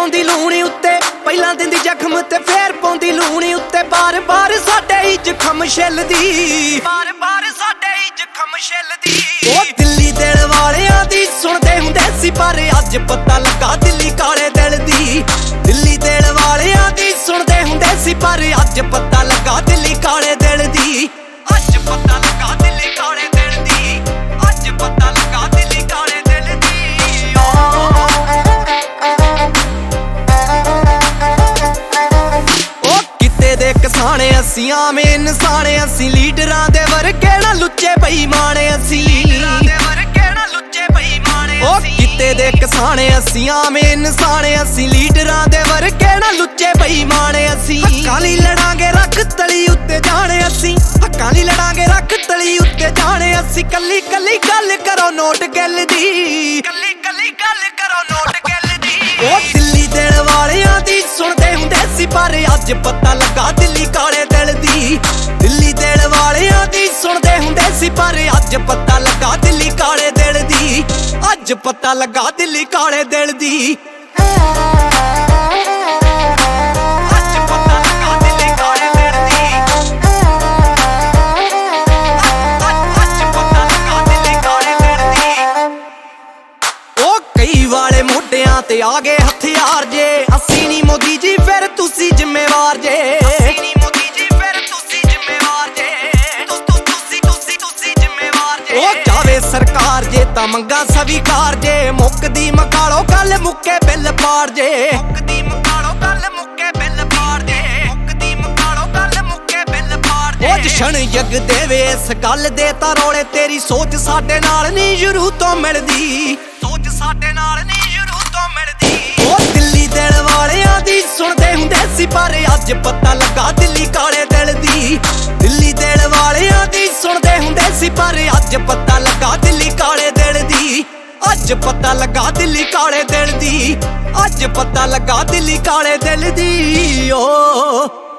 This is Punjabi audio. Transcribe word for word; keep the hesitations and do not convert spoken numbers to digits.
ਪਾਉਂਦੀ ਲੂਣੀ ਉੱਤੇ, ਪਹਿਲਾਂ ਦਿੰਦੀ ਜ਼ਖਮ ਤੇ ਫੇਰ ਪਾਉਂਦੀ ਲੂਣੀ ਉੱਤੇ। ਬਾਰ ਬਾਰ ਸਾਡੇ ਹੀ ਜ਼ਖਮ ਛਿੱਲਦੀ, ਬਾਰ ਬਾਰ ਸਾਡੇ ਹੀ ਜ਼ਖਮ ਛਿੱਲਦੀ। ਉਹ ਦਿੱਲੀ ਦਿਲ ਵਾਲਿਆਂ ਦੀ ਸੁਣਦੇ ਹੁੰਦੇ ਸੀ, ਪਰ ਅੱਜ ਪਤਾ ਲੱਗਾ ਦਿੱਲੀ ਕਾਲੇ ਦਿਲ ਦੀ। ਦਿੱਲੀ ਦਿਲ ਵਾਲਿਆਂ ਦੀ ਸੁਣਦੇ ਹੁੰਦੇ ਸੀ, ਪਰ ਅੱਜ ਪਤਾ ਲੱਗਾ ਦਿੱਲੀ ਕਾਲੇ ਦਿਲ ਦੀ। ਅੱਜ ਪਤਾ ਲੱਗਾ ਦਿੱਲੀ ਕਾਲੇ ਦਿਲ ਦੀ, ਅੱਜ ਪਤਾ ਲੱਗਾ ਦਿੱਲੀ ਕਾਲੇ ਦਿਲ ਦੀ। ਉਹ ਕਿਤੇ ਦੇ ਕਿਸਾਨ ਅਸੀਂ, ਆਮ ਇਨਸਾਨ ਅਸੀਂ, ਲੀਡਰਾਂ ਦੇ ਵਰਗੇ ਨਾ ਲੁੱਚੇ ਬੇਈਮਾਨ ਅਸੀਂ। ਉਹ ਕਿਤੇ ਦੇ ਕਿਸਾਨ ਅਸੀਂ, ਆਮ ਇਨਸਾਨ ਅਸੀਂ, ਲੀਡਰਾਂ ਦੇ ਵਰਗੇ ਨਾ ਲੁੱਚੇ ਬੇਈਮਾਨ ਅਸੀਂ। ਹੱਕਾਂ ਲਈ ਲੜਾਂਗੇ ਰੱਖ ਤਲੀ ਉੱਤੇ ਜਾਣੇ ਅਸੀਂ, ਹੱਕਾਂ ਲਈ ਲੜਾਂਗੇ ਰੱਖ ਤਲੀ ਉੱਤੇ ਜਾਣੇ ਅਸੀਂ। ਕੱਲੀ ਕੱਲੀ ਗੱਲ ਕਰੋ ਨੋਟ ਗਿੱਲ ਦੀ, ਕੱਲੀ ਕੱਲੀ ਗੱਲ ਕਰੋ ਨੋਟ ਗਿੱਲ ਦੀ। ਉਹ ਦਿੱਲੀ ਦਿਲ ਵਾਲਿਆਂ ਦੀ ਸੁਣਦੇ ਹੁੰਦੇ ਸੀ, ਪਰ ਅੱਜ ਪਤਾ ਲੱਗਾ ਦਿੱਲੀ ਕਾਲੇ ਦਿਲ ਦੀ। ਦਿੱਲੀ ਦਿਲ ਵਾਲਿਆਂ ਦੀ ਸੁਣਦੇ ਹੁੰਦੇ ਸੀ, ਪਰ ਅੱਜ ਪਤਾ ਲੱਗਾ ਦਿੱਲੀ ਕਾਲੇ ਦਿਲ ਦੀ। ਅੱਜ ਪਤਾ ਲੱਗਾ ਦਿੱਲੀ ਕਾਲੇ ਦਿਲ ਦੀ। ਅੱਜ ਪਤਾ ਲੱਗਾ ਦਿੱਲੀ ਕਾਲੇ ਦਿਲ ਦੀ। ਅੱਜ ਪਤਾ ਲੱਗਾ ਦਿੱਲੀ ਕਾਲੇ ਦਿਲ ਦੀ। ਉਹ ਕਈ ਵਾਲੇ ਮੋਢਿਆਂ ਤੇ ਆ ਗਏ ਹਥਿਆਰ ਜੇ, ਅਸੀਂ ਨੀ ਮੋਦੀ ਜੀ ਫਿਰ ਤੁਸੀਂ ਜ਼ਿੰਮੇਵਾਰ ਜੇ। ਅਸੀਂ ਨੀ ਮੋਦੀ ਜੀ ਫਿਰ ਤੁਸੀਂ ਜ਼ਿੰਮੇਵਾਰ ਜੇ, ਤੁਸੀਂ ਤੁਸੀਂ ਤੁਸੀਂ ਜ਼ਿੰਮੇਵਾਰ ਜੇ। ਉਹ ਚਾਵੇ ਸਰਕਾਰ ਜੇ ਤਾਂ ਮੰਗਾ ਸਵੀਕਾਰ ਜੇ, ਮੁੱਕਦੀ ਮਕਾਲੋ ਗੱਲ ਮੁੱਕੇ ਬਿੱਲ ਪਾੜ ਜੇ। ਮੁੱਕਦੀ ਮਕਾਲੋ ਗੱਲ ਮੁੱਕੇ ਬਿੱਲ ਪਾੜ ਜੇ, ਮੁੱਕਦੀ ਮਕਾਲੋ ਗੱਲ ਮੁੱਕੇ ਬਿੱਲ ਪਾੜ ਜੇ। ਉਹ ਜਸ਼ਨ ਜਗ ਦੇਵੇ ਇਸ ਗੱਲ ਦੇ ਤਾਂ ਰੋਲੇ, ਤੇਰੀ ਸੋਚ ਸਾਡੇ ਨਾਲ ਨਹੀਂ ਸ਼ੁਰੂ ਤੋਂ ਮਿਲਦੀ, ਸੋਚ ਸਾਡੇ ਨਾਲ ਨਹੀਂ ਸ਼ੁਰੂ ਤੋਂ ਮਿਲਦੀ। ਉਹ ਦਿੱਲੀ ਦਿਲ ਵਾਲਿਆਂ ਦੀ ਸੁਣਦੇ ਹੁੰਦੇ ਸੀ, ਪਰ ਅੱਜ ਪਤਾ ਲੱਗਾ ਦਿੱਲੀ ਕਾਲੇ ਦਿਲ ਦੀ। ਦਿੱਲੀ ਦਿਲ ਵਾਲਿਆਂ ਦੀ ਸੁਣਦੇ ਹੁੰਦੇ ਸੀ, ਪਰ ਅੱਜ ਪਤਾ ਲੱਗਾ ਦਿੱਲੀ ਕਾਲੇ ਦਿਲ ਦੀ। ਅੱਜ ਪਤਾ ਲੱਗਾ ਦਿੱਲੀ ਕਾਲੇ ਦਿਲ ਦੀ, ਅੱਜ ਪਤਾ ਲੱਗਾ ਦਿੱਲੀ ਕਾਲੇ ਦਿਲ ਦੀ। ਓ